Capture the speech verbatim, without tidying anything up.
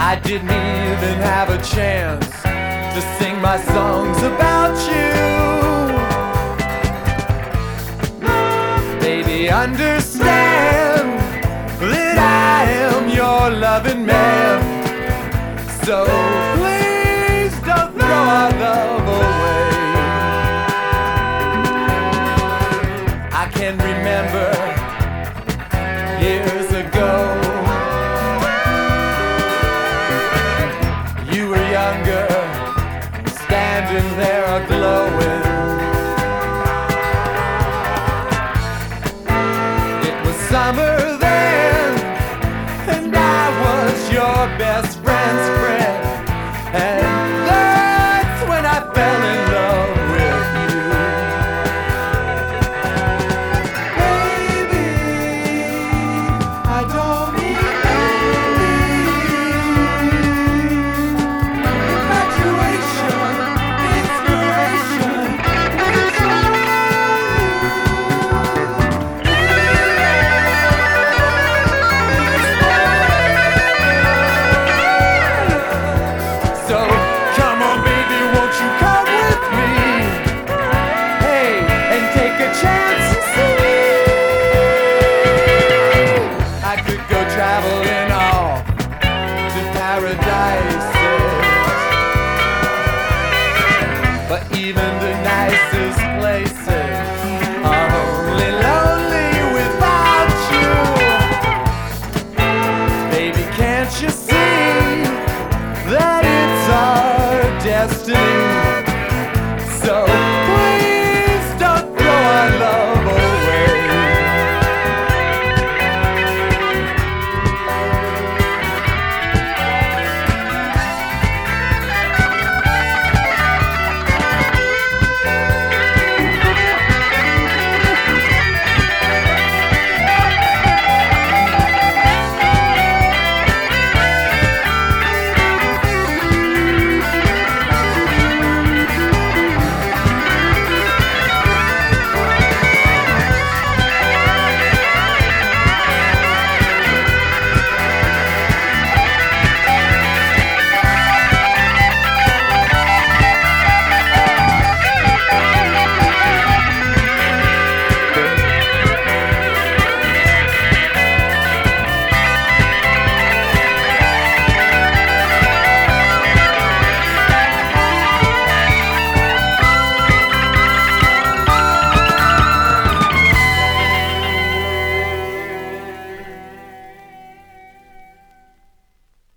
I didn't even have a chance to sing my songs about you. Baby, understand that I am your loving man. So please don't throw our love away. I can remember years ago, you were younger, standing there a-glowing. It was summer then, and I was your best friend's friend. And that's when I fell in love with you. Baby, I don't need infatuation, inspiration. So come on, baby, won't you come with me? Hey, and take a chance and see. I could go traveling off to paradises, but even the nicest places are only lonely without you. Baby, can't you see?